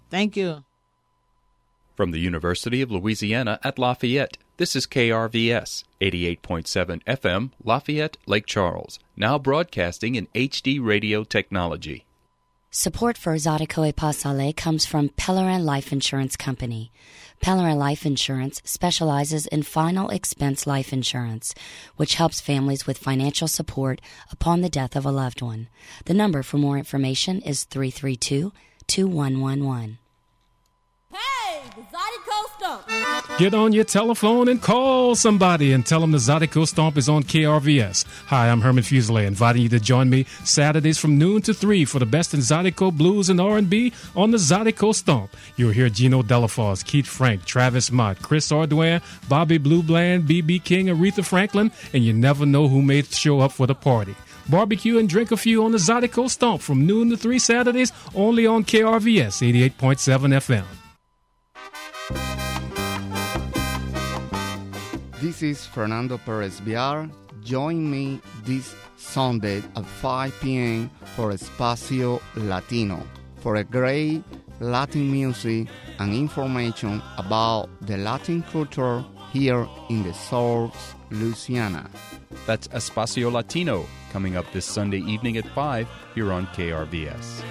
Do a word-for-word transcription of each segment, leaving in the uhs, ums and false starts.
Thank you. From the University of Louisiana at Lafayette, this is K R V S, eighty-eight point seven F M, Lafayette, Lake Charles, now broadcasting in H D radio technology. Support for Zydeco et Pas Aller comes from Pellerin Life Insurance Company. Pellerin Life Insurance specializes in final expense life insurance, which helps families with financial support upon the death of a loved one. The number for more information is three three two, two one one one. Hey, the Zydeco Stomp. Get on your telephone and call somebody and tell them the Zydeco Stomp is on K R V S. Hi, I'm Herman Fuselier, inviting you to join me Saturdays from noon to three for the best in Zydeco blues and R and B on the Zydeco Stomp. You'll hear Gino Delafosse, Keith Frank, Travis Mott, Chris Ardoin, Bobby Blue Bland, B B King, Aretha Franklin, and you never know who may show up for the party. Barbecue and drink a few on the Zydeco Stomp from noon to three Saturdays, only on K R V S eighty-eight point seven F M. This is Fernando Perez Villar. Join me this Sunday at five p.m. for Espacio Latino for a great Latin music and information about the Latin culture here in the South Louisiana. That's Espacio Latino, coming up this Sunday evening at five here on K R V S.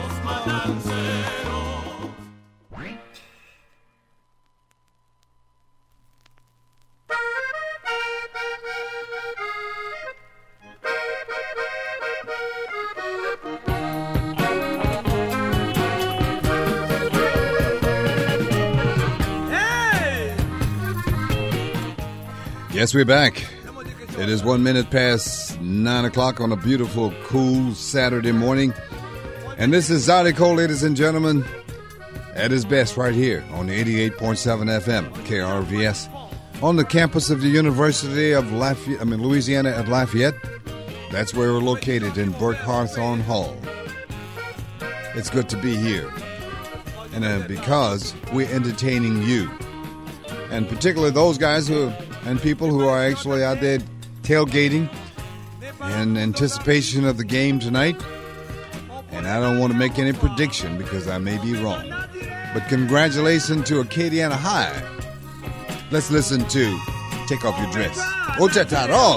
Yes, we're back. It is one minute past nine o'clock on a beautiful, cool Saturday morning. And this is Zydeco, ladies and gentlemen, at his best right here on eighty-eight point seven F M, K R V S, on the campus of the University of Lafayette, I mean, Louisiana at Lafayette. That's where we're located, in Burke Hawthorne Hall. It's good to be here. And uh, because we're entertaining you, and particularly those guys who and people who are actually out there tailgating in anticipation of the game tonight. And I don't want to make any prediction because I may be wrong. But congratulations to Acadiana High. Let's listen to Take Off Your Dress. Otetaro.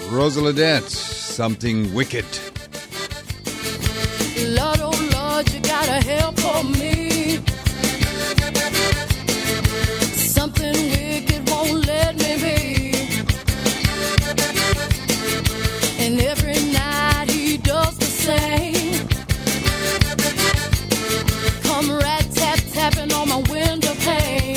Rosalie, Something Wicked. Lord, oh Lord, you got a help for me. Something wicked won't let me be. And every night he does the same. Come rat tap tapping on my window pane.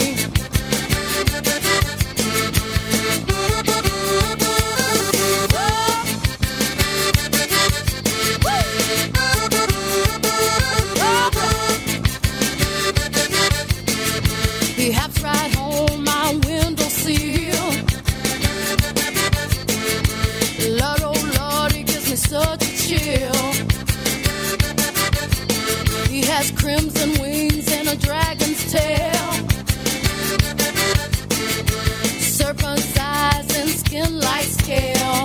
He hops right on my window sill. Lord, oh Lord, he gives me such a chill. He has crimson wings and a dragon's tail, serpent's eyes and skin like scale.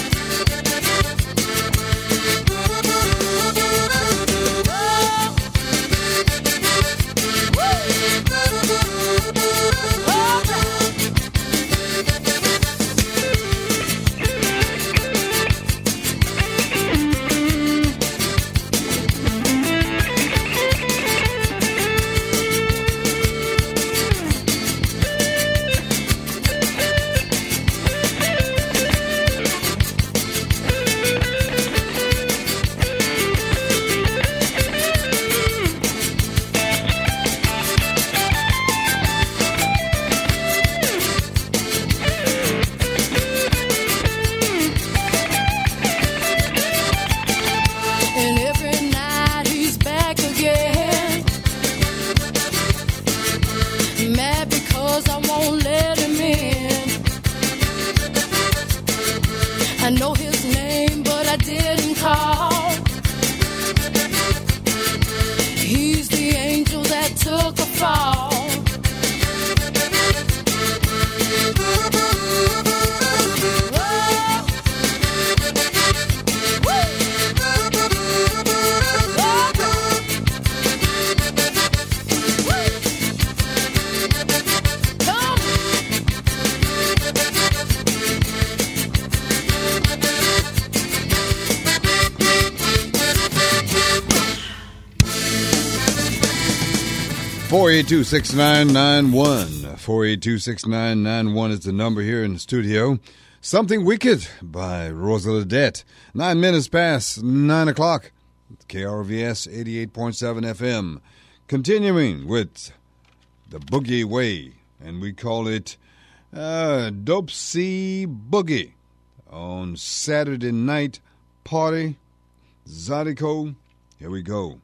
I know his name, but I didn't call. He's the angel that took a fall. four eight two, six nine nine one. four eight two, six nine nine one is the number here in the studio. Something Wicked by Rosalie. Nine minutes past nine o'clock. K R V S eighty-eight point seven F M. Continuing with the Boogie Way. And we call it uh, Dope C Boogie. On Saturday night party. Zydeco. Here we go.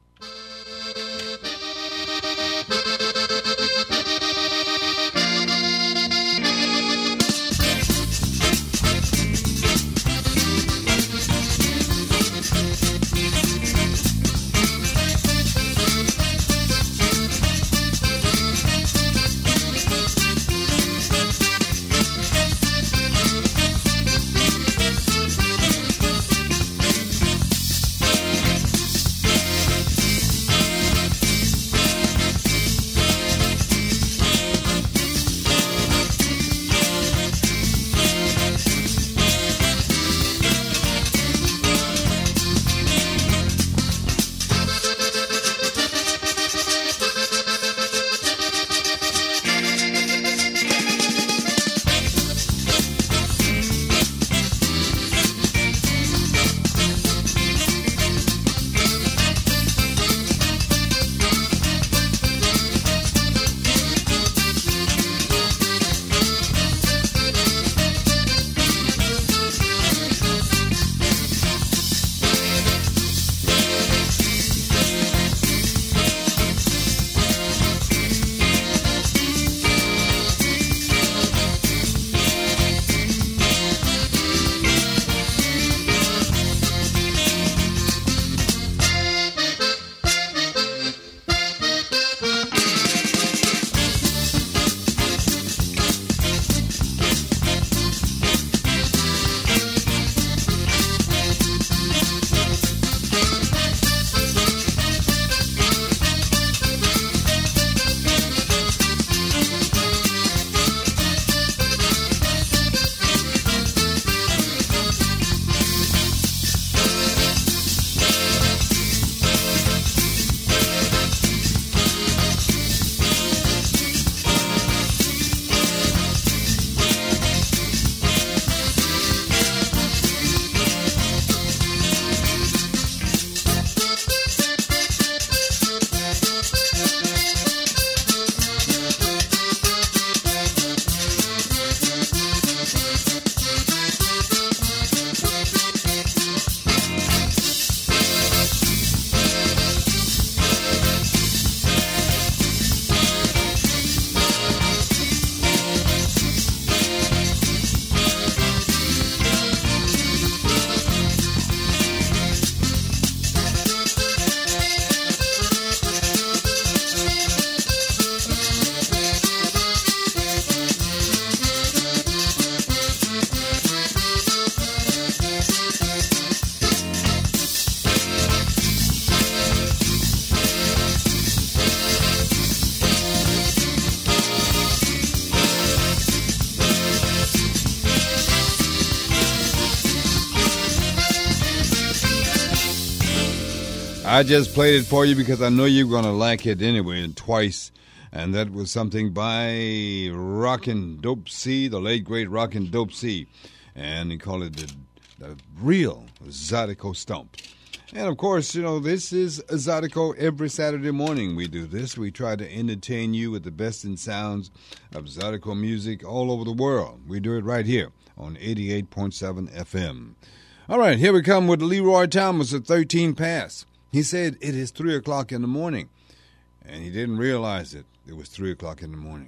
I just played it for you because I know you're going to like it anyway, and twice. And that was something by Rockin' Dope C, the late great Rockin' Dope C. And he called it the, the real Zydeco Stomp. And, of course, you know, this is Zydeco. Every Saturday morning we do this. We try to entertain you with the best in sounds of Zydeco music all over the world. We do it right here on eighty-eight point seven F M. All right, here we come with Leroy Thomas at thirteen past. He said it is three o'clock in the morning, and he didn't realize it. It was three o'clock in the morning.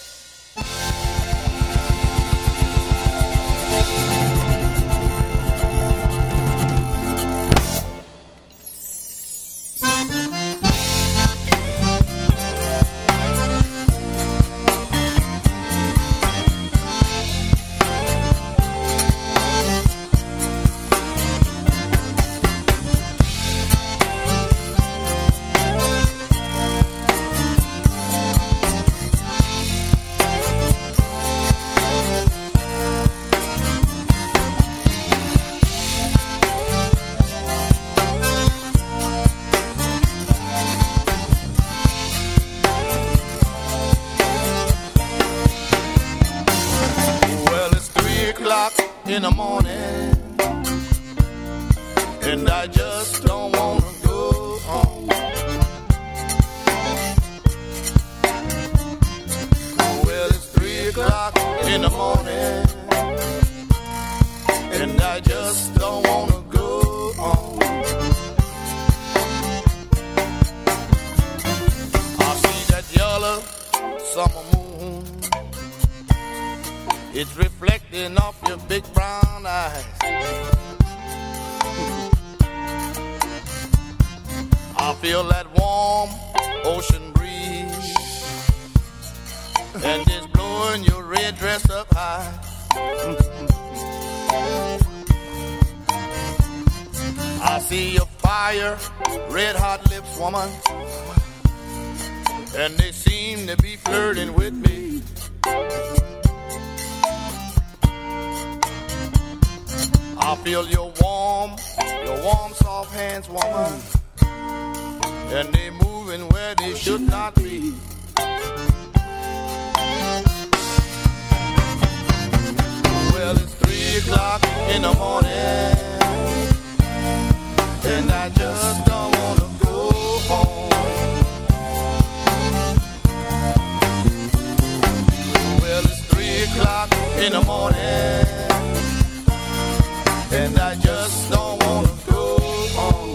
In the morning, and I just don't want to go home. Well, it's three o'clock in the morning, and I just don't want to go home. I see that yellow summer moon, it's reflecting off your big brown eyes. I feel that warm ocean breeze, and it's blowing your red dress up high. I see your fire, red hot lips, woman, and they seem to be flirting with me. I feel your warm, your warm, soft hands, woman, and they moving where they should not be. Well, it's three o'clock in the morning, and I just don't want to go home. Well, it's three o'clock in the morning, and I just don't want to go home.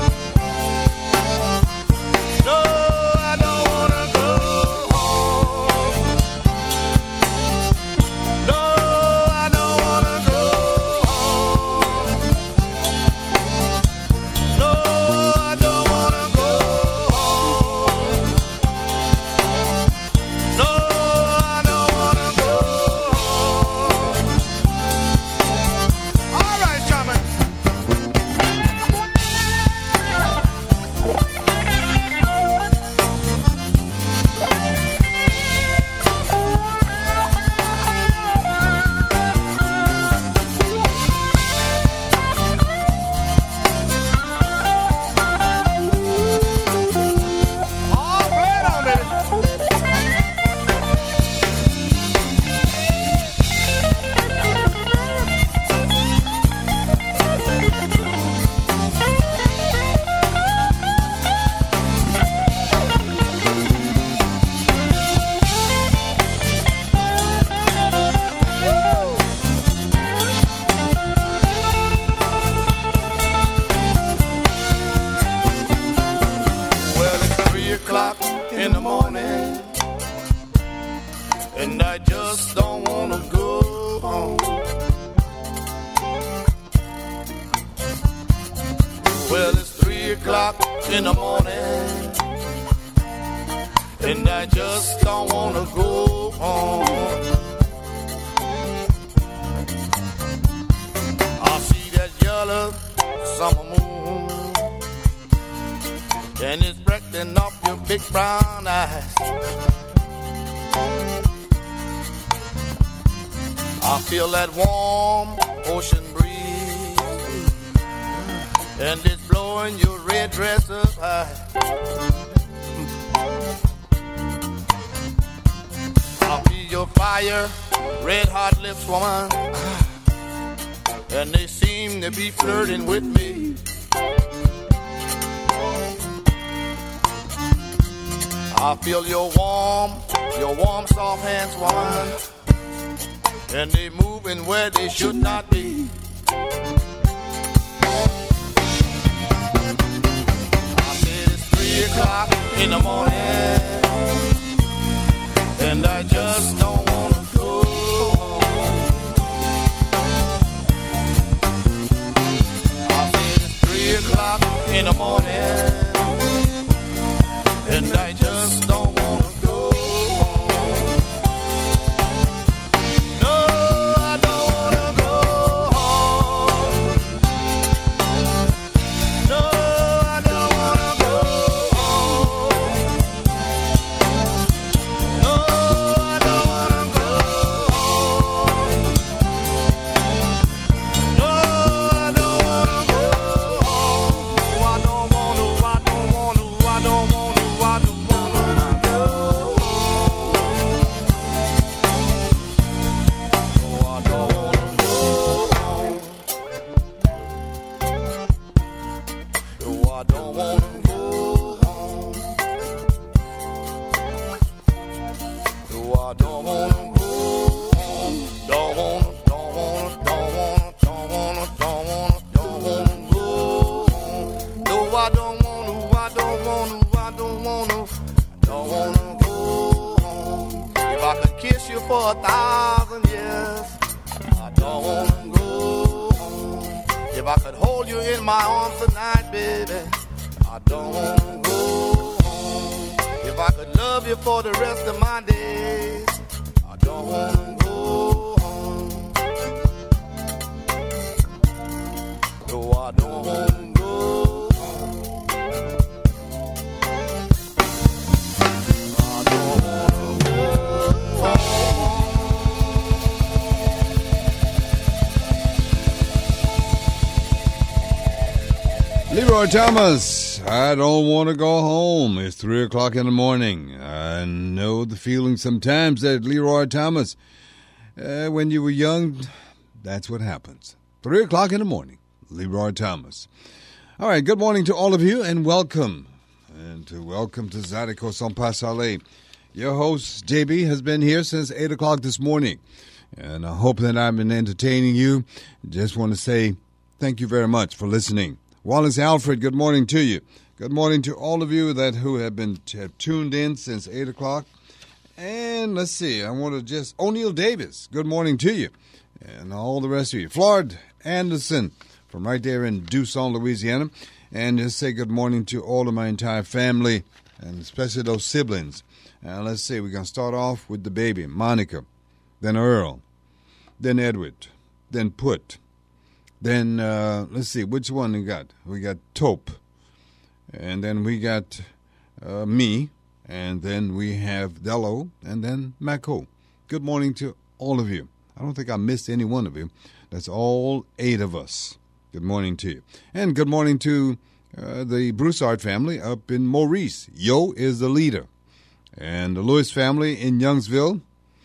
No, I don't want to go home. No, I don't want to go home. No, I don't want to go home. No, I don't want to go home. All right, Shaman. All right, on baby. Well, it's three o'clock in the morning, and I just don't want to go home. Well, it's three o'clock in the morning, and I just don't want to go home. I see that yellow summer moon, and it's breaking off your big brown eyes. I feel that warm ocean breeze, and it's blowing your red dress up high. I'll feel your fire, red hot lips, woman. And they seem to be flirting with me. I feel your warm, your warm soft hands, woman. And they moving where they should not be. I said it's three o'clock in the morning, and I just don't wanna go home. I said it's three o'clock in the morning, and I just don't wanna go home. No, I don't wanna go home. No, I don't wanna go home. No, I don't wanna go home. No, I don't wanna go home. I don't wanna, I don't wanna, I don't wanna, I don't wanna go home. No, I don't wanna go home. No, I don't wanna go home. No, I don't wanna go home. Don't wanna, don't wanna, don't wanna, don't wanna, don't wanna, don't wanna go home. No, I don't wanna, I don't wanna, I don't wanna, don't wanna go home. If I could kiss you for a thousand years, I don't wanna go home. If I could hold you in my arms tonight, baby, I don't wanna go home. If I could love you for the rest of my days, I don't wanna go home. No, I don't wanna go home. I don't wanna go home. Leroy Thomas, I don't want to go home. It's three o'clock in the morning. I know the feeling sometimes that Leroy Thomas, uh, when you were young, that's what happens. Three o'clock in the morning, Leroy Thomas. All right, good morning to all of you, and welcome. And to welcome to Zydeco Son Pasale. Your host, J B, has been here since eight o'clock this morning. And I hope that I've been entertaining you. Just want to say thank you very much for listening. Wallace Alfred, good morning to you. Good morning to all of you that who have been have tuned in since eight o'clock. And let's see, I want to just, O'Neill Davis, good morning to you. And all the rest of you. Floyd Anderson from right there in Dusson, Louisiana. And just say good morning to all of my entire family, and especially those siblings. And let's see, we're going to start off with the baby, Monica, then Earl, then Edward, then Put. Then, uh, let's see, which one we got? We got Tope. And then we got uh, me. And then we have Dello. And then Mako. Good morning to all of you. I don't think I missed any one of you. That's all eight of us. Good morning to you. And good morning to uh, the Broussard family up in Maurice. Yo is the leader. And the Lewis family in Youngsville.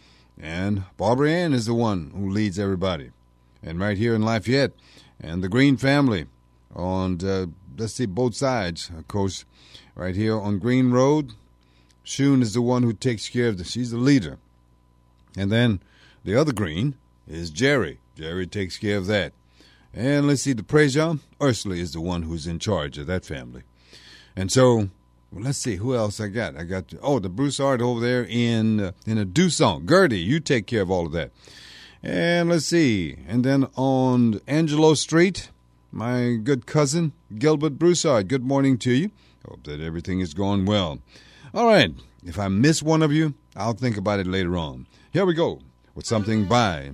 And Barbara Ann is the one who leads everybody. And right here in Lafayette, and the Green family on, uh, let's see, both sides. Of course, right here on Green Road, Shun is the one who takes care of the, she's the leader. And then the other Green is Jerry. Jerry takes care of that. And let's see, the Prejean, Ursula is the one who's in charge of that family. And so, well, let's see, who else I got? I got, oh, the Broussard over there in, uh, in a Dusson. Gertie, you take care of all of that. And let's see, and then on Angelo Street, my good cousin, Gilbert Broussard. Good morning to you. Hope that everything is going well. All right, if I miss one of you, I'll think about it later on. Here we go with something by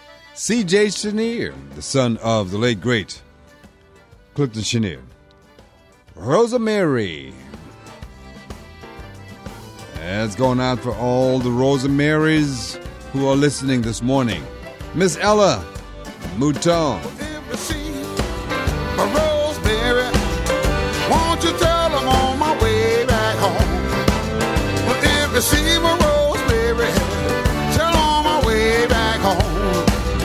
C J Chenier, the son of the late, great Clifton Chenier. Rosemary. That's going out for all the Rosemarys who are listening this morning. Miss Ella Mouton. Rosemary, to see my Rosemary till on my way back home.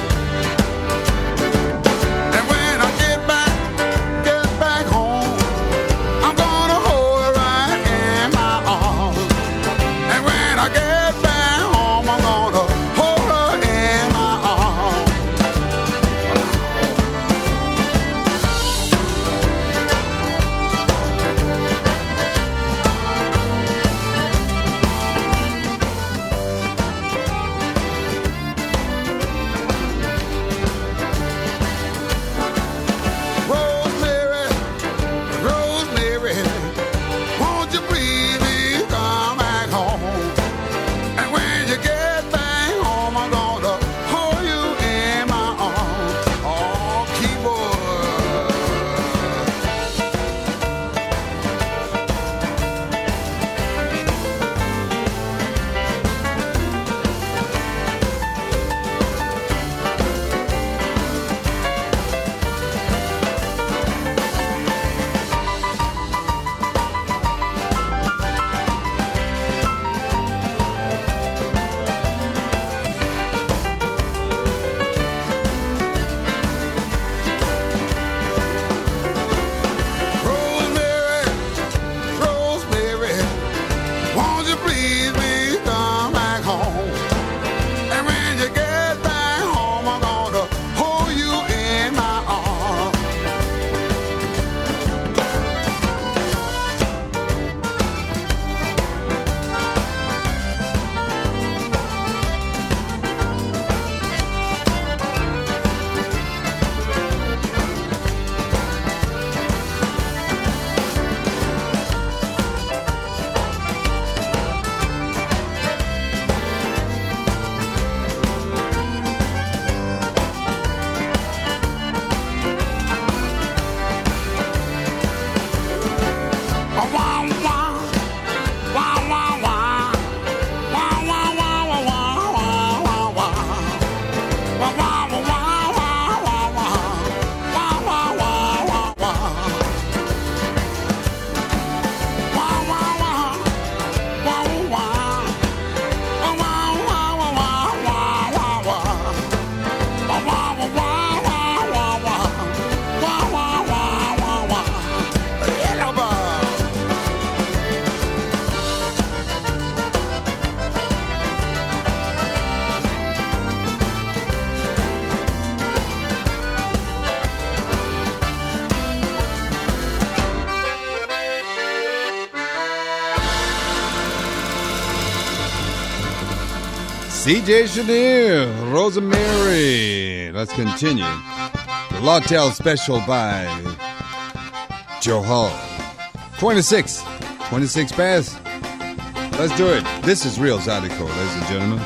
And when I get back, get back home, I'm gonna hold her right in my arms. And when I get back home, I'm gonna hold her in my arms. Rosemary, Rosemary, won't you please come back home? And when you get back home, I'm gonna hold you in my arms. Oh, keyboard. Rosemary, Rosemary, won't you please come back home? And when you get back home, I'm gonna hold you in my arms. C J Chenier, Rosemary. Let's continue. The Lawtel Special by Joe Hall. twenty-six. twenty-six past. Let's do it. This is Real Zydeco, ladies and gentlemen.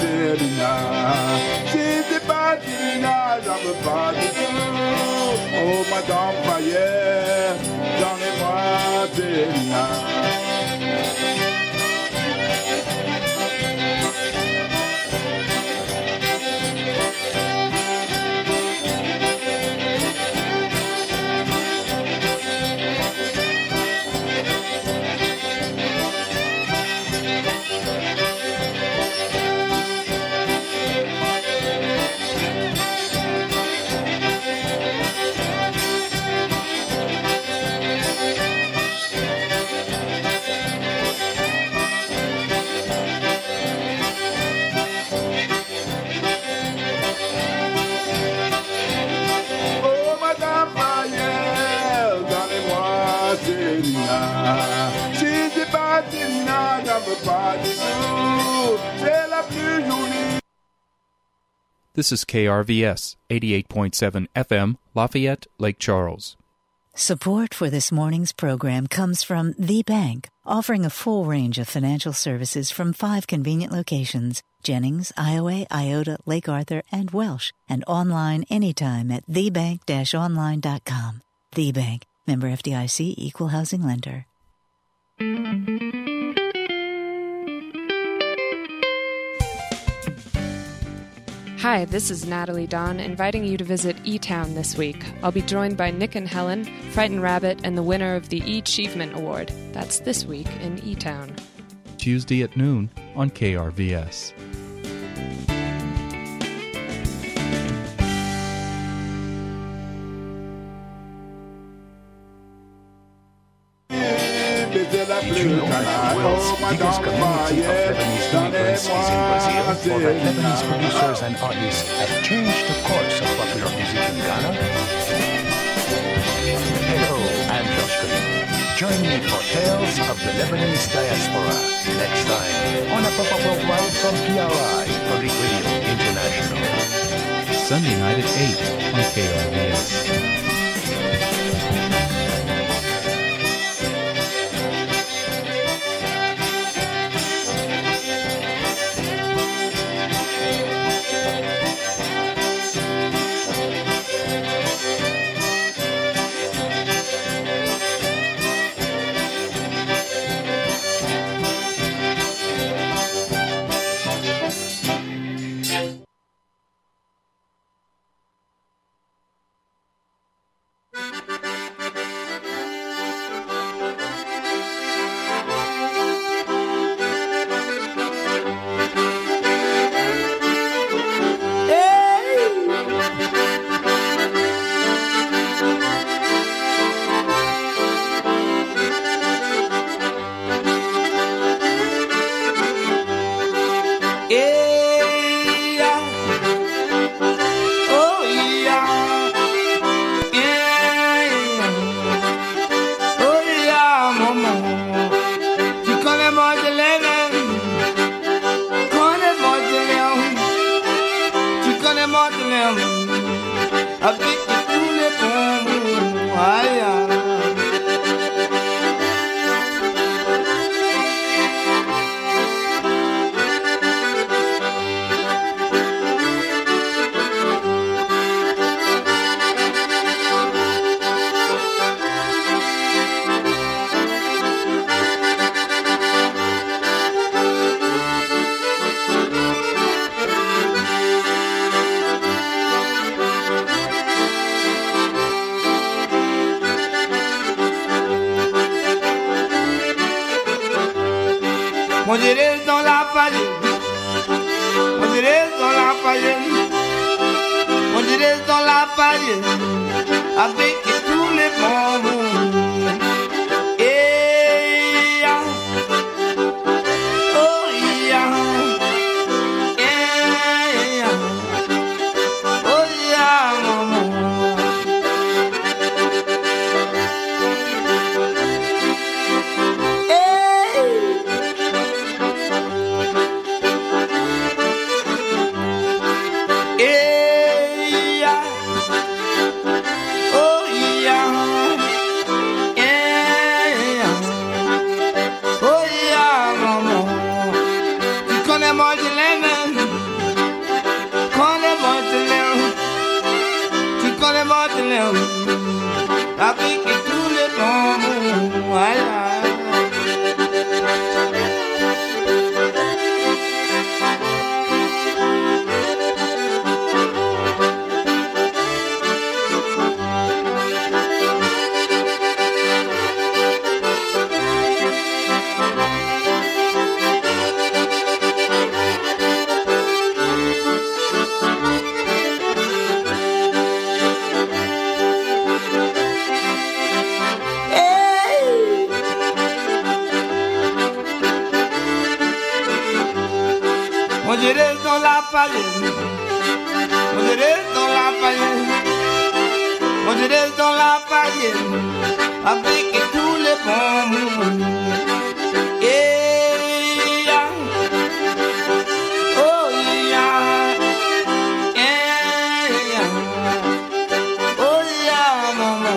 Selena. C'était pas Selena, j'en veux pas du tout. Oh, Madame Fayette, j'en ai moi Selena. This is K R V S, eighty-eight point seven F M, Lafayette, Lake Charles. Support for this morning's program comes from The Bank, offering a full range of financial services from five convenient locations: Jennings, Iowa, Iota, Lake Arthur, and Welsh, and online anytime at the bank dash online dot com. The Bank, member F D I C, equal housing lender. Hi, this is Natalie Dawn, inviting you to visit E-Town this week. I'll be joined by Nick and Helen, Frightened Rabbit, and the winner of the E-Achievement Award. That's this week in E-Town. Tuesday at noon on K R V S. Did you know that the world's biggest community of Lebanese immigrants is in Brazil, or that Lebanese producers and artists have changed the course of popular music in Ghana? Hello, I'm Josh Green. Join me for Tales of the Lebanese Diaspora next time on a pop-up worldwide from P R I, Public Radio International. Sunday night at eight on K R V S. On dirait dans la paille, on dirait dans la paille, on dirait dans la paille, avec tous les bons. Et ya, oh ya, eh ya, oh ya, maman. Oh Moisés dans la palette, Moisés dans la palette, Moisés dans la palette, avec tous les bons mots. Yeah, oh yeah, yeah, oh yeah, mama.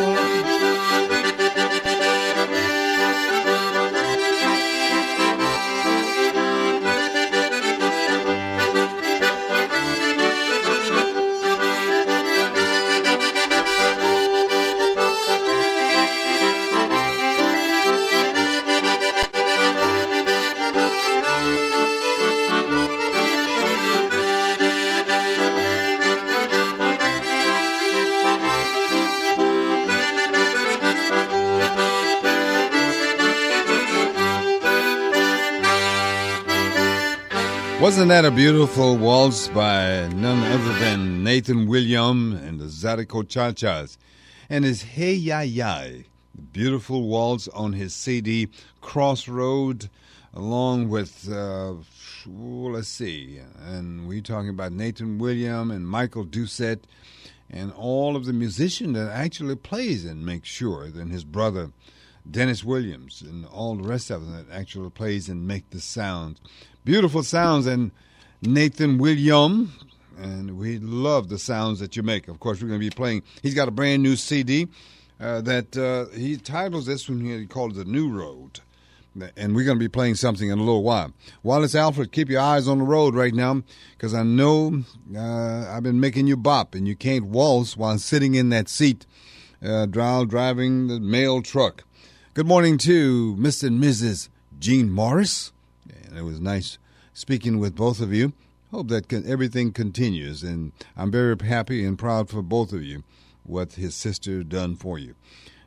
Wasn't that a beautiful waltz by none other than Nathan William and the Zydeco Cha-Chas and his Hey Ya Ya, beautiful waltz on his C D Crossroad, along with, uh, well, let's see, and we're talking about Nathan William and Michael Doucette and all of the musicians that actually plays and makes sure, then his brother Dennis Williams and all the rest of them that actually plays and make the sounds. Beautiful sounds, and Nathan William, and we love the sounds that you make. Of course, we're going to be playing. He's got a brand new C D uh, that uh, he titles this one here. He called it The New Road, and we're going to be playing something in a little while. Wallace Alfred, keep your eyes on the road right now, because I know uh, I've been making you bop, and you can't waltz while sitting in that seat, uh, while driving the mail truck. Good morning to Mister and Missus Gene Morris. And it was nice speaking with both of you. Hope that con- everything continues, and I'm very happy and proud for both of you what his sister done for you.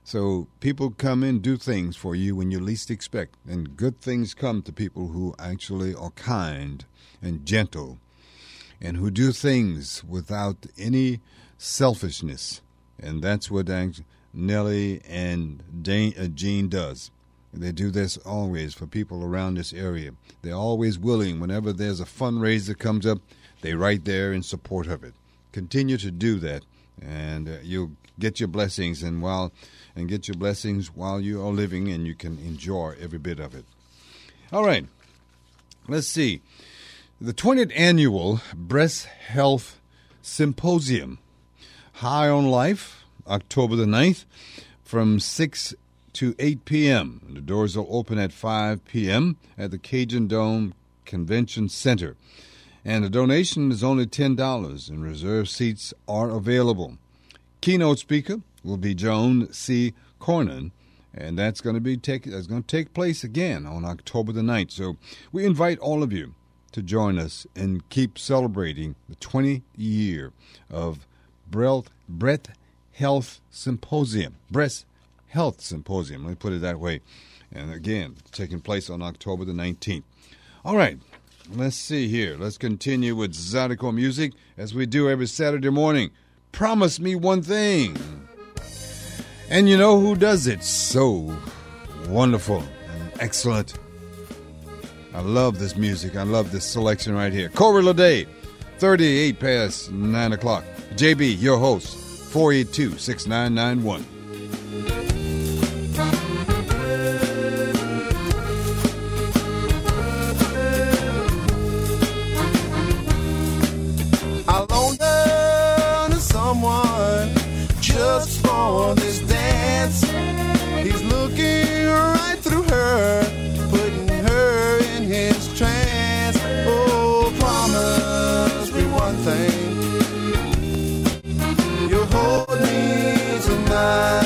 So people come and do things for you when you least expect, and good things come to people who actually are kind and gentle and who do things without any selfishness, and that's what Nellie and Dane, uh, Gene does. They do this always for people around this area. They're always willing. Whenever there's a fundraiser comes up, they're right there in support of it. Continue to do that, and uh, you'll get your blessings and while and get your blessings while you are living, and you can enjoy every bit of it. All right, let's see. The twentieth Annual Breast Health Symposium, High on Life, October the ninth, from six to eight p.m. The doors will open at five p.m. at the Cajun Dome Convention Center. And the donation is only ten dollars, and reserved seats are available. Keynote speaker will be Joan C. Cornyn, and that's going to be take, that's going to take place again on October the ninth. So we invite all of you to join us and keep celebrating the twentieth year of Breast Health Symposium. Breast Health Symposium, let me put it that way. And again, taking place on October the nineteenth. All right, let's see here. Let's continue with Zydeco music as we do every Saturday morning. Promise me one thing. And you know who does it so wonderful and excellent. I love this music. I love this selection right here. Corey Lede, thirty-eight past nine o'clock. J B, your host, four eight two, six nine nine one. Just for this dance, he's looking right through her, putting her in his trance. Oh, promise me one thing, you'll hold me tonight.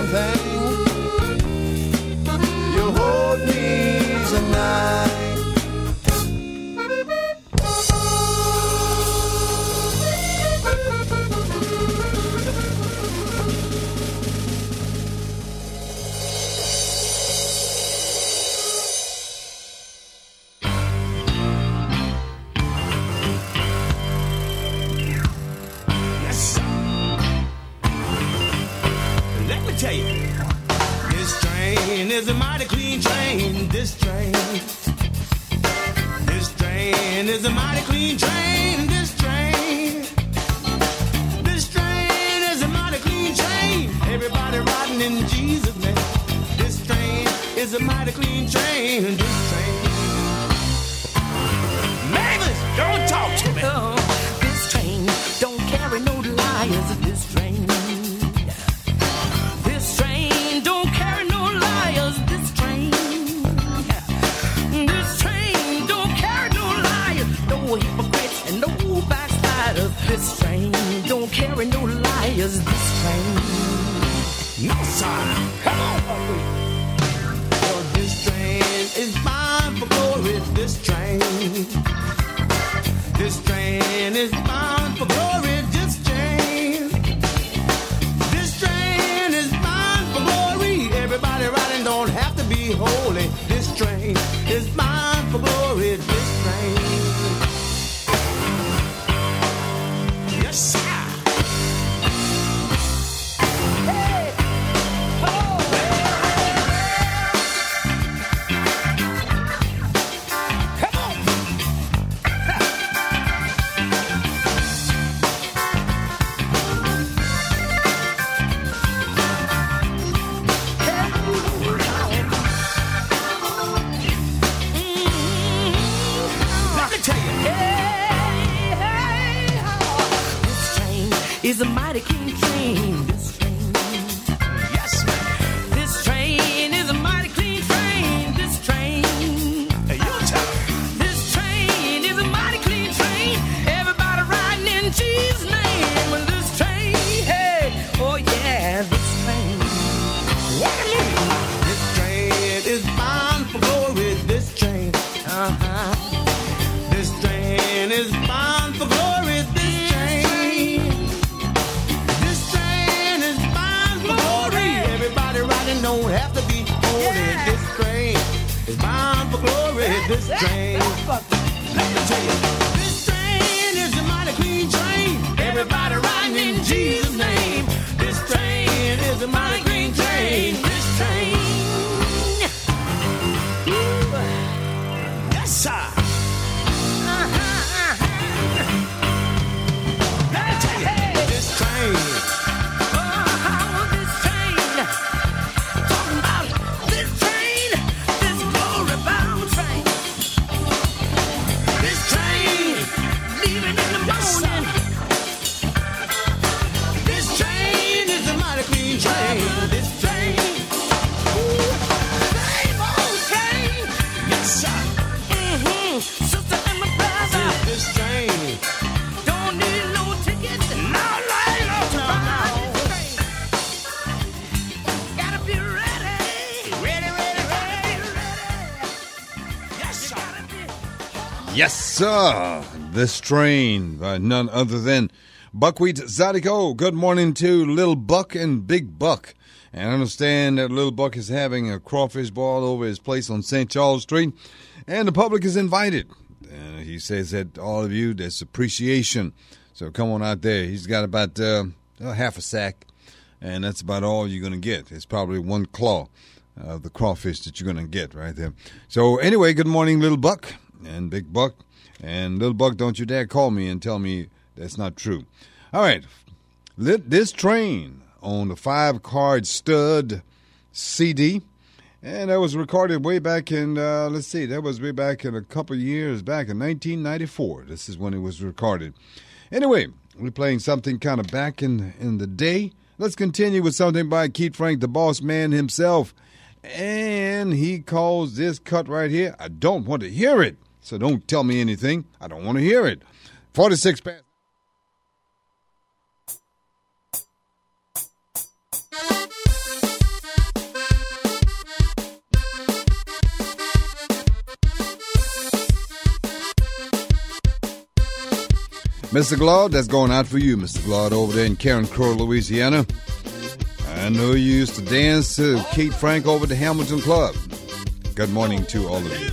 one thing. You hold me tonight. Tell you, this train is a mighty clean train. This train, this train is a mighty clean train. This train, this train is a mighty clean train. Everybody riding in Jesus' name. This train is a mighty clean train. This train, Mavis, don't talk to me. Oh, this train don't carry no liars. This train. This train don't carry no liars. This train, no sir. Come on, Buckwheat. Well, this train is bound for glory. This train, this train is bound for glory. This train, this train is bound for glory. Everybody riding don't have to be holy. This train is bound for glory. This train. Yes, sir. Hey. Oh, hey, hey, hey. Come on. Let me tell you. Is a mighty clean train. This train, yes, ma'am. This train is a mighty clean train. This train, hey, you tell her. This train is a mighty clean train. Everybody riding in Jesus' name. And this train, hey, oh yeah, this train. What a minute. This train is bound for glory. This train, uh huh. This train is bound for glory. This train. Don't have to be holy. Yeah. This train is bound for glory. This train, let me tell you, this train is a mighty clean train. Everybody riding in Jesus' name. This train is a mighty clean train. This train, ooh. Yes, sir. Uh-huh, uh-huh. Let me tell you, hey. This train. Yes, sir. This train by none other than Buckwheat Zydeco. Good morning to Little Buck and Big Buck. And I understand that Little Buck is having a crawfish boil over his place on Saint Charles Street, and the public is invited. And he says that all of you, there's appreciation. So come on out there. He's got about uh, half a sack, and that's about all you're going to get. It's probably one claw of the crawfish that you're going to get right there. So anyway, good morning, Little Buck and Big Buck. And Little Buck, don't you dare call me and tell me that's not true. All right. Lit this train on the five-card stud C D. And that was recorded way back in, uh, let's see, that was way back in a couple of years back in nineteen ninety-four. This is when it was recorded. Anyway, we're playing something kind of back in, in the day. Let's continue with something by Keith Frank, the boss man himself. And he calls this cut right here, I don't want to hear it. So don't tell me anything. I don't want to hear it. forty-six past. Mister Glaud, that's going out for you, Mister Glaud, over there in Karen Crow, Louisiana. I know you used to dance to Kate Frank over at the Hamilton Club. Good morning to all of you.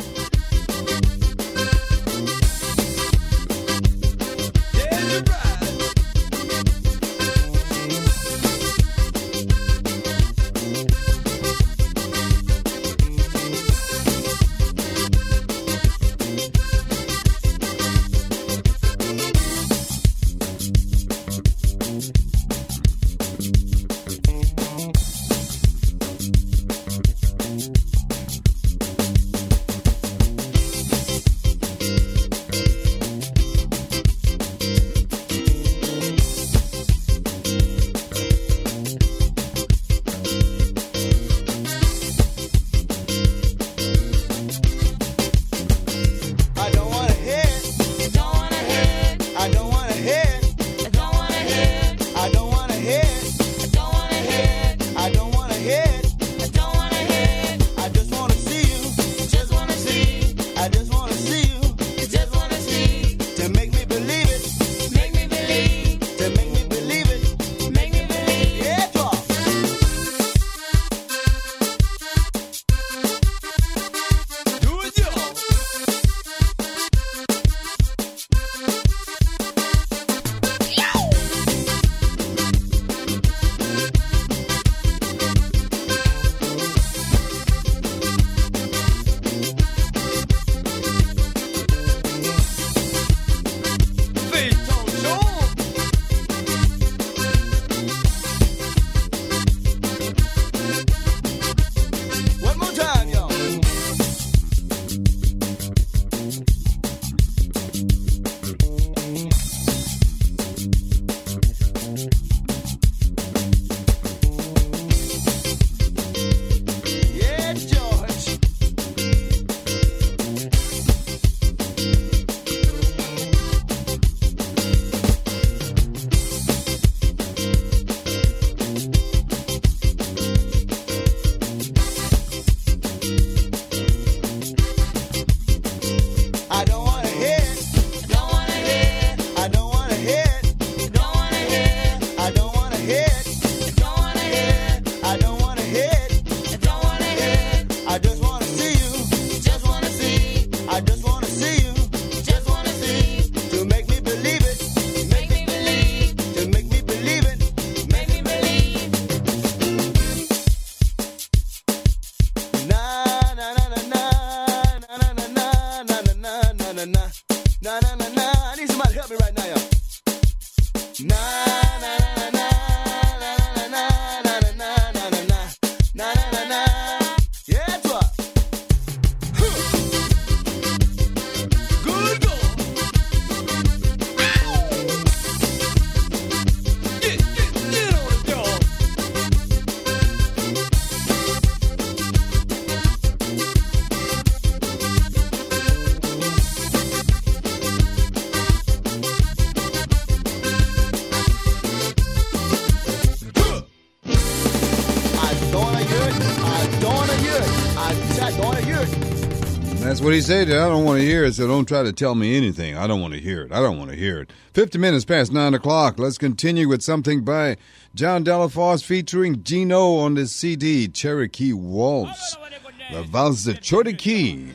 That's what he said. I don't want to hear it, so don't try to tell me anything. I don't want to hear it. I don't want to hear it. fifty minutes past nine o'clock. Let's continue with something by John Delafosse featuring Gino on the C D, Cherokee Waltz. La Valse de Cherokee.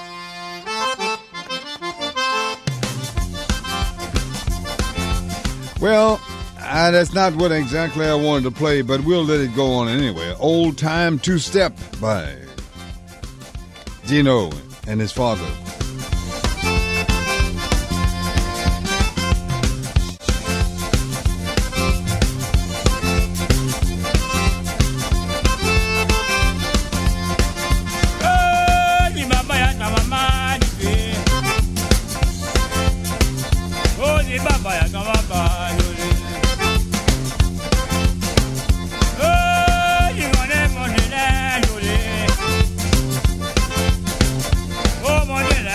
Well, uh, that's not what exactly I wanted to play, but we'll let it go on anyway. Old Time Two-Step by Gino and his father. Oh,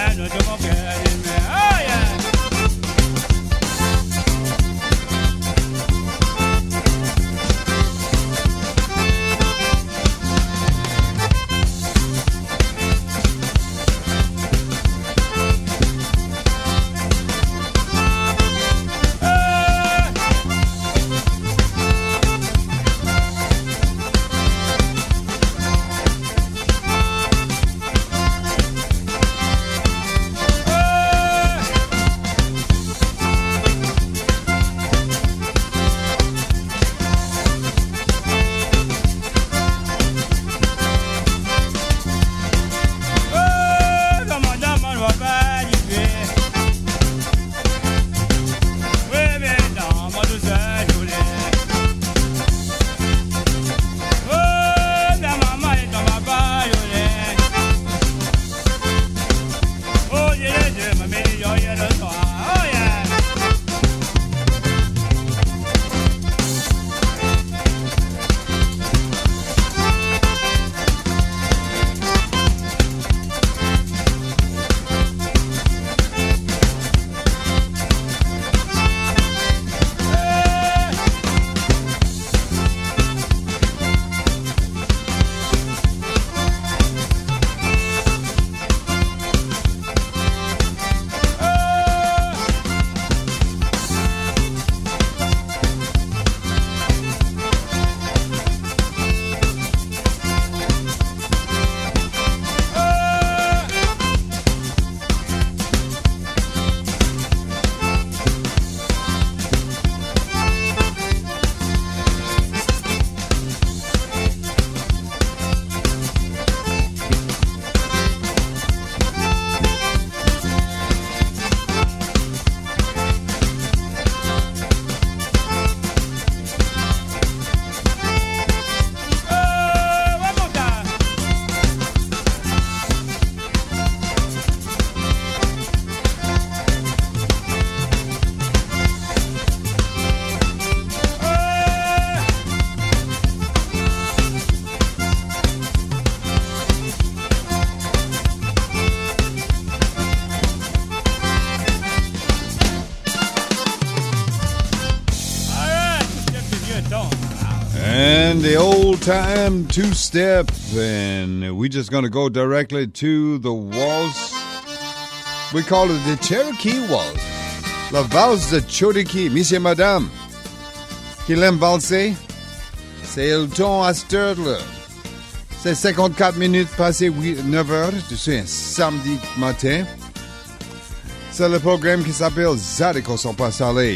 And the old-time two-step, and we're just going to go directly to the waltz. We call it the Cherokee Waltz. La valse de Cherokee. Messieurs et madame, qui l'aime valser, c'est le ton à cette heure-là. C'est cinquante-quatre minutes passées neuf heures, c'est un samedi matin. C'est le programme qui s'appelle Zydeco sont pas salés.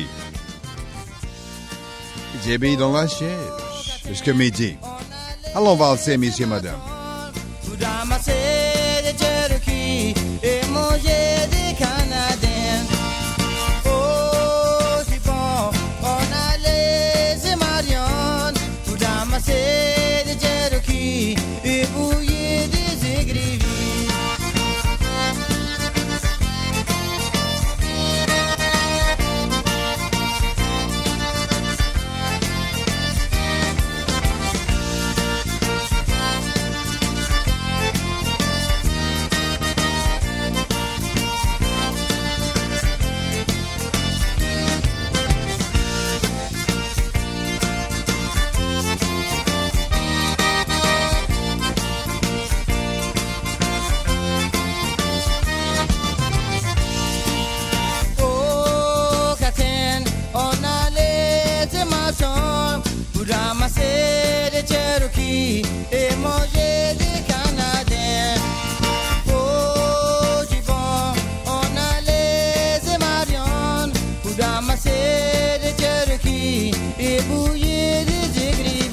J B dans la chaise. Jusqu'à midi. Allons valser, messieurs et madame. Tout ramasser des Cherokees et manger des Canadiens. Oh, c'est bon, on a les Marion. Tout ramasser des Cherokees et bouillir des aigrivis. Ramasser des Cherokees et manger des Canadiens. Oh, du bon, on a les Marion pour ramasser des Cherokees et bouillir des aigrivis.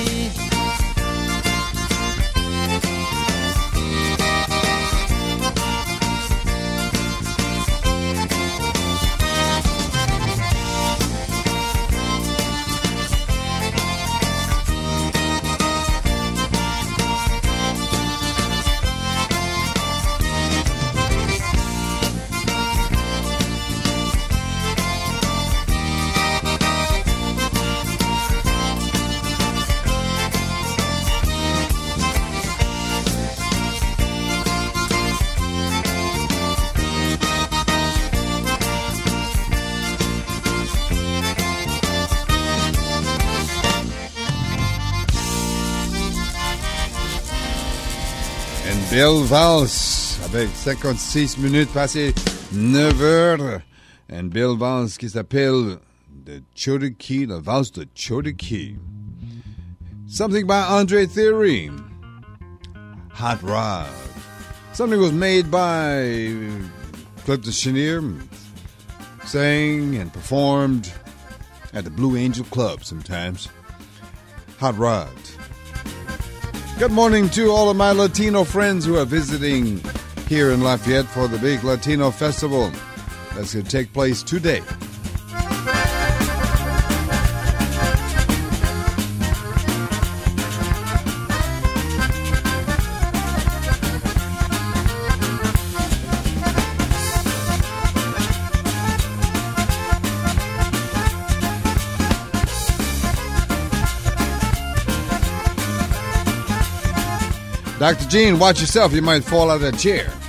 Belle valse avec cinquante-six minutes passées neuf heures. And belle valse qui s'appelle the Cherokee, la valse de Cherokee. Something by Andre Theory. Hot Rod. Something was made by Clifton Chenier, sang and performed at the Blue Angel Club sometimes. Hot Rod. Good morning to all of my Latino friends who are visiting here in Lafayette for the big Latino festival that's going to take place today. Doctor Gene, watch yourself. You might fall out of that chair.